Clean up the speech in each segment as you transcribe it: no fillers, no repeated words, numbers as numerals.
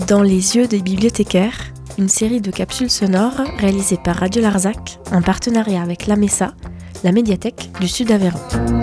Dans les yeux des bibliothécaires, une série de capsules sonores réalisées par Radio Larzac en partenariat avec la MESA, la médiathèque du Sud-Aveyron.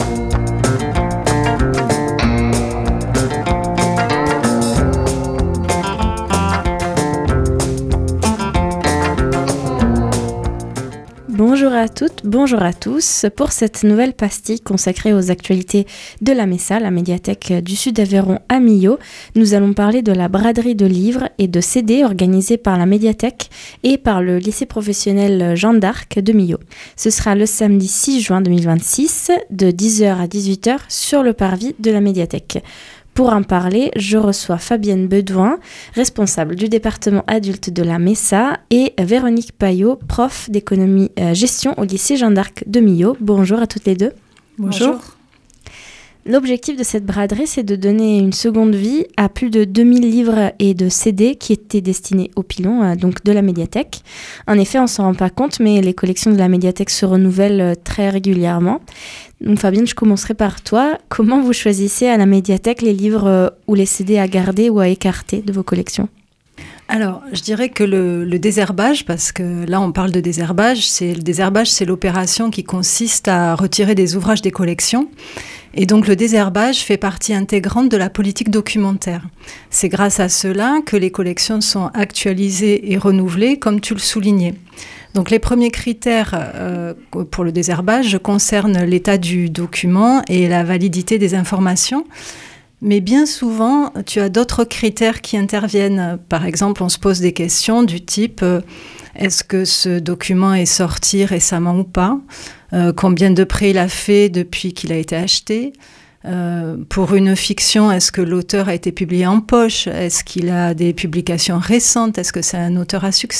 Bonjour à toutes, bonjour à tous. Pour cette nouvelle pastille consacrée aux actualités de la MESA, la médiathèque du Sud-Aveyron à Millau, nous allons parler de la braderie de livres et de CD organisée par la médiathèque et par le lycée professionnel Jeanne d'Arc de Millau. Ce sera le samedi 6 juin 2026 de 10h à 18h sur le parvis de la médiathèque. Pour en parler, je reçois Fabienne Bedouin, responsable du département adulte de la MESA, et Véronique Payot, prof d'économie-gestion au lycée Jeanne d'Arc de Millau. Bonjour à toutes les deux. Bonjour. L'objectif de cette braderie, c'est de donner une seconde vie à plus de 2000 livres et de CD qui étaient destinés au pilon, donc de la médiathèque. En effet, on ne s'en rend pas compte, mais les collections de la médiathèque se renouvellent très régulièrement. Donc Fabienne, je commencerai par toi. Comment vous choisissez à la médiathèque les livres ou les CD à garder ou à écarter de vos collections ? Alors, je dirais que le désherbage, parce que là on parle de désherbage, c'est l'opération qui consiste à retirer des ouvrages des collections. Et donc le désherbage fait partie intégrante de la politique documentaire. C'est grâce à cela que les collections sont actualisées et renouvelées, comme tu le soulignais. Donc les premiers critères pour le désherbage concernent l'état du document et la validité des informations. Mais bien souvent, tu as d'autres critères qui interviennent. Par exemple, on se pose des questions du type est-ce que ce document est sorti récemment ou pas ? Combien de prêts il a fait depuis qu'il a été acheté ? Pour une fiction, est-ce que l'auteur a été publié en poche ? Est-ce qu'il a des publications récentes ? Est-ce que c'est un auteur à succès ?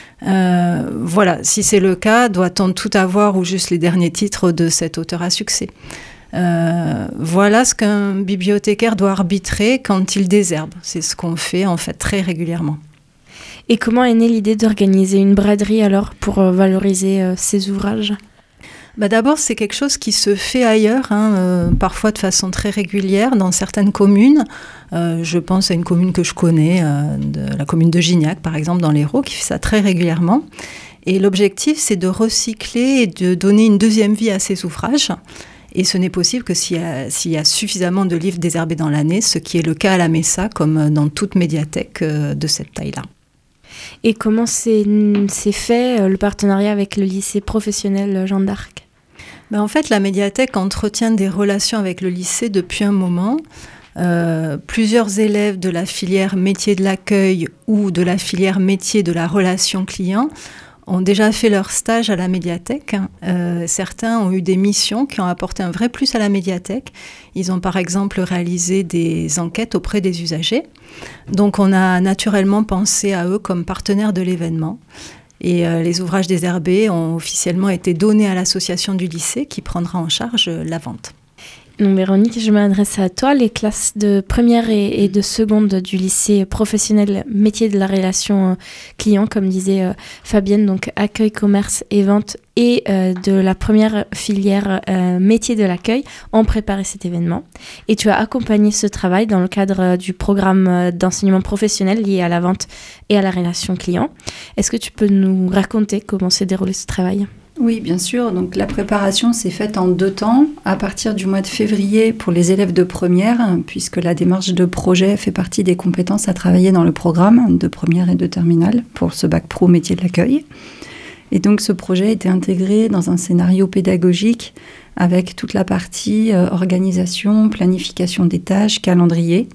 Voilà, si c'est le cas, doit-on tout avoir ou juste les derniers titres de cet auteur à succès ? Voilà ce qu'un bibliothécaire doit arbitrer quand il désherbe. C'est ce qu'on fait en fait très régulièrement. Et comment est née l'idée d'organiser une braderie alors pour valoriser ces ouvrages ? D'abord, c'est quelque chose qui se fait ailleurs, parfois de façon très régulière dans certaines communes. Je pense à une commune que je connais, la commune de Gignac par exemple, dans l'Hérault, qui fait ça très régulièrement. Et l'objectif, c'est de recycler et de donner une deuxième vie à ces ouvrages. Et ce n'est possible que s'il y a suffisamment de livres désherbés dans l'année, ce qui est le cas à la MESA, comme dans toute médiathèque de cette taille-là. Et comment c'est fait le partenariat avec le lycée professionnel Jeanne d'Arc ? En fait, la médiathèque entretient des relations avec le lycée depuis un moment. Plusieurs élèves de la filière métier de l'accueil ou de la filière métier de la relation client ont déjà fait leur stage à la médiathèque. Certains ont eu des missions qui ont apporté un vrai plus à la médiathèque. Ils ont par exemple réalisé des enquêtes auprès des usagers. Donc on a naturellement pensé à eux comme partenaires de l'événement. Et les ouvrages désherbés ont officiellement été donnés à l'association du lycée qui prendra en charge la vente. Donc Véronique, je m'adresse à toi. Les classes de première et de seconde du lycée professionnel métier de la relation client, comme disait Fabienne, donc accueil, commerce et vente, et de la première filière métier de l'accueil, ont préparé cet événement. Et tu as accompagné ce travail dans le cadre du programme d'enseignement professionnel lié à la vente et à la relation client. Est-ce que tu peux nous raconter comment s'est déroulé ce travail ? Oui, bien sûr. Donc, la préparation s'est faite en 2 temps, à partir du mois de février pour les élèves de première, puisque la démarche de projet fait partie des compétences à travailler dans le programme de première et de terminale pour ce bac pro métier de l'accueil. Et donc, ce projet a été intégré dans un scénario pédagogique avec toute la partie organisation, planification des tâches, calendrier.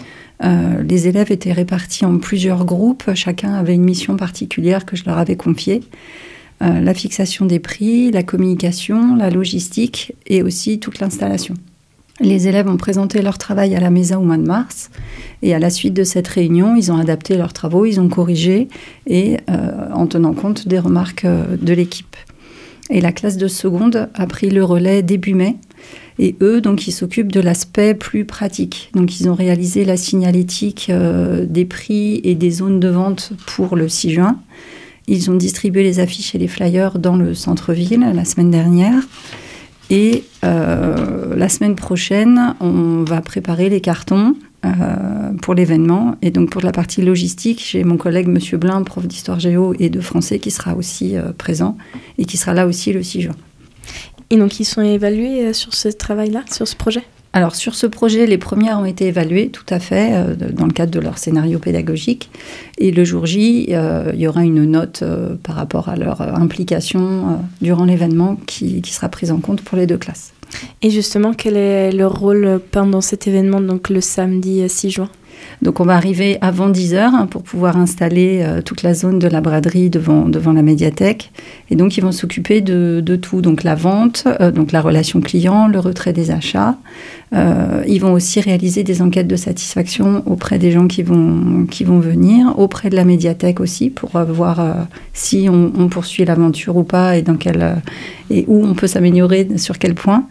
Les élèves étaient répartis en plusieurs groupes. Chacun avait une mission particulière que je leur avais confiée. La fixation des prix, la communication, la logistique et aussi toute l'installation. Les élèves ont présenté leur travail à la MESA au mois de mars et à la suite de cette réunion, ils ont adapté leurs travaux, ils ont corrigé et en tenant compte des remarques de l'équipe. Et la classe de seconde a pris le relais début mai et eux, donc, ils s'occupent de l'aspect plus pratique. Donc, ils ont réalisé la signalétique des prix et des zones de vente pour le 6 juin. Ils ont distribué les affiches et les flyers dans le centre-ville la semaine dernière. Et la semaine prochaine, on va préparer les cartons pour l'événement. Et donc pour la partie logistique, j'ai mon collègue Monsieur Blin, prof d'histoire géo et de français, qui sera aussi présent et qui sera là aussi le 6 juin. Et donc ils sont évalués sur ce travail-là, sur ce projet ? Alors sur ce projet, les premières ont été évaluées, tout à fait, dans le cadre de leur scénario pédagogique. Et le jour J, il y aura une note par rapport à leur implication durant l'événement qui sera prise en compte pour les 2 classes. Et justement, quel est leur rôle pendant cet événement, donc le samedi 6 juin ? Donc on va arriver avant 10h pour pouvoir installer toute la zone de la braderie devant la médiathèque. Et donc ils vont s'occuper de tout, donc la vente, donc la relation client, le retrait des achats. Ils vont aussi réaliser des enquêtes de satisfaction auprès des gens qui vont venir, auprès de la médiathèque aussi, pour voir si on poursuit l'aventure ou pas et où on peut s'améliorer, sur quel point.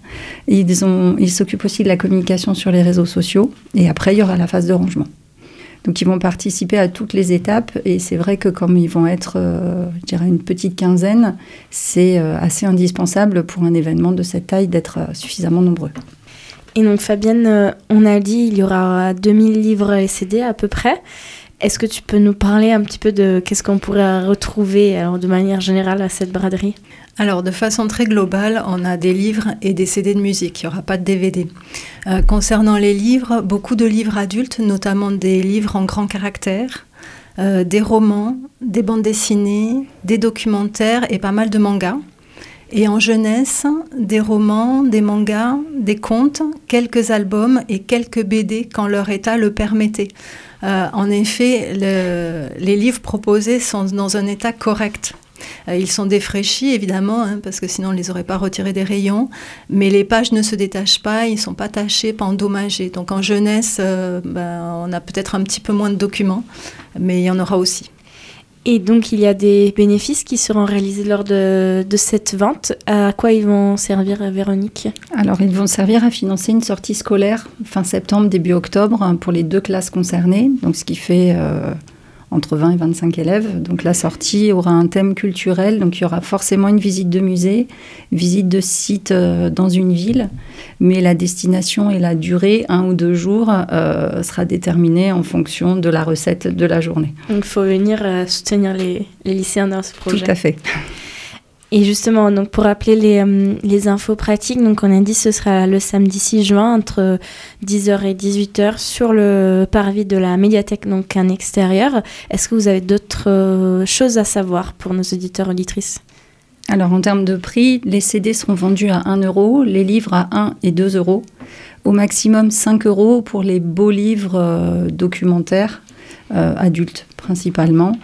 Ils s'occupent aussi de la communication sur les réseaux sociaux. Et après, il y aura la phase de rangement. Donc, ils vont participer à toutes les étapes. Et c'est vrai que comme ils vont être, je dirais, une petite quinzaine, c'est assez indispensable pour un événement de cette taille d'être suffisamment nombreux. Et donc, Fabienne, on a dit il y aura 2000 livres et CD à peu près. Est-ce que tu peux nous parler un petit peu de qu'est-ce qu'on pourrait retrouver de manière générale à cette braderie ? Alors, de façon très globale, on a des livres et des CD de musique. Il n'y aura pas de DVD. Concernant les livres, beaucoup de livres adultes, notamment des livres en grand caractère, des romans, des bandes dessinées, des documentaires et pas mal de mangas. Et en jeunesse, des romans, des mangas, des contes, quelques albums et quelques BD quand leur état le permettait. En effet, les livres proposés sont dans un état correct. Ils sont défraîchis, évidemment, parce que sinon on ne les aurait pas retirés des rayons. Mais les pages ne se détachent pas, ils ne sont pas tachés, pas endommagés. Donc en jeunesse, on a peut-être un petit peu moins de documents, mais il y en aura aussi. Et donc, il y a des bénéfices qui seront réalisés lors de cette vente. À quoi ils vont servir, Véronique ? Alors, ils vont servir à financer une sortie scolaire fin septembre, début octobre, pour les 2 classes concernées. Donc, ce qui fait entre 20 et 25 élèves. Donc, la sortie aura un thème culturel. Donc, il y aura forcément une visite de musée, visite de site dans une ville. Mais la destination et la durée, 1 ou 2 jours, sera déterminée en fonction de la recette de la journée. Donc, il faut venir soutenir les lycéens dans ce projet. Tout à fait. Et justement, donc pour rappeler les infos pratiques, donc on a dit que ce sera le samedi 6 juin entre 10h et 18h sur le parvis de la médiathèque, donc en extérieur. Est-ce que vous avez d'autres choses à savoir pour nos auditeurs et auditrices ? Alors en termes de prix, les CD seront vendus à 1 €, les livres à 1 et 2 €, au maximum 5 € pour les beaux livres documentaires, adultes principalement.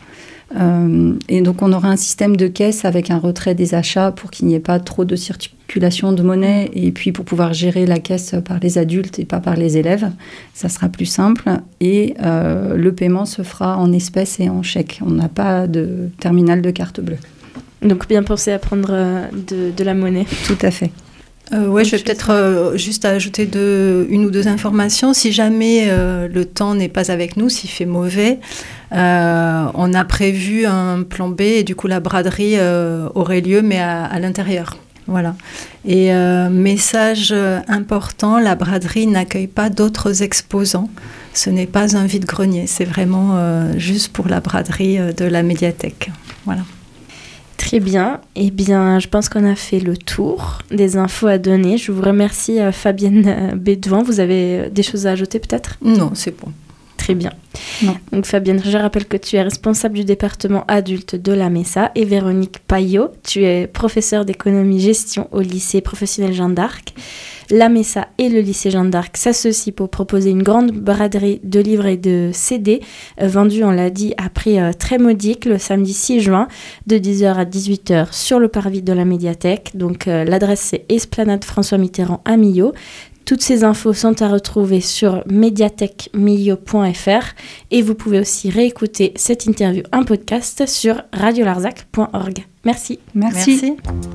Et donc on aura un système de caisse avec un retrait des achats pour qu'il n'y ait pas trop de circulation de monnaie et puis pour pouvoir gérer la caisse par les adultes et pas par les élèves, ça sera plus simple et le paiement se fera en espèces et en chèques. On n'a pas de terminal de carte bleue. Donc bien penser à prendre de la monnaie. Tout à fait. Oui, je vais peut-être juste ajouter une ou deux informations. Si jamais le temps n'est pas avec nous, s'il fait mauvais, on a prévu un plan B et du coup la braderie aurait lieu, mais à l'intérieur. Voilà. Et message important, la braderie n'accueille pas d'autres exposants. Ce n'est pas un vide-grenier, c'est vraiment juste pour la braderie de la médiathèque. Voilà. Très bien. Eh bien, je pense qu'on a fait le tour des infos à donner. Je vous remercie, Fabienne Bédouin. Vous avez des choses à ajouter peut-être ? Non, c'est bon. Très bien. Non. Donc Fabienne, je rappelle que tu es responsable du département adulte de la MESA et Véronique Payot, tu es professeure d'économie-gestion au lycée professionnel Jeanne d'Arc. La MESA et le lycée Jeanne d'Arc s'associent pour proposer une grande braderie de livres et de CD vendus, on l'a dit, à prix très modique le samedi 6 juin de 10h à 18h sur le parvis de la médiathèque. Donc l'adresse c'est Esplanade François Mitterrand à Millau. Toutes ces infos sont à retrouver sur mediathèquemillau.fr et vous pouvez aussi réécouter cette interview en podcast sur radiolarzac.org. Merci. Merci.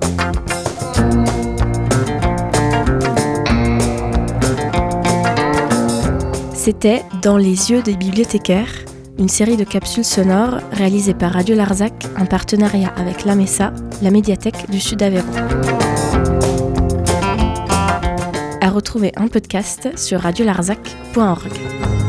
C'était Dans les yeux des bibliothécaires, une série de capsules sonores réalisées par Radio Larzac en partenariat avec la MESA, la médiathèque du Sud-Aveyron. À retrouver en podcast sur radiolarzac.org.